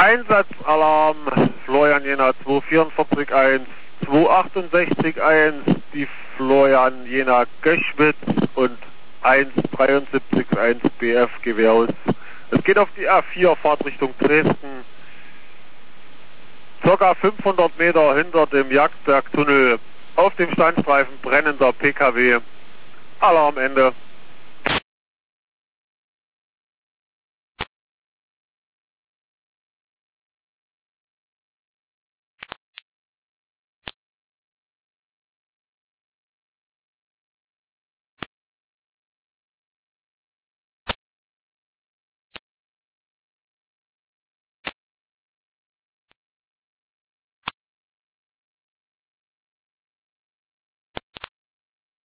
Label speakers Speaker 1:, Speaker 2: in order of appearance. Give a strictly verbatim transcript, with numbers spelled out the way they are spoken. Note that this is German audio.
Speaker 1: Einsatzalarm, Florian Jena zwei vier vier eins, zwei acht sechs eins, die Florian Jena Göschwitz und eins drei sieben eins B F Gewehr aus. Es geht auf die A vier, Fahrt Richtung Dresden. Circa fünfhundert Meter hinter dem Jagdbergtunnel auf dem Standstreifen brennender P K W. Alarmende.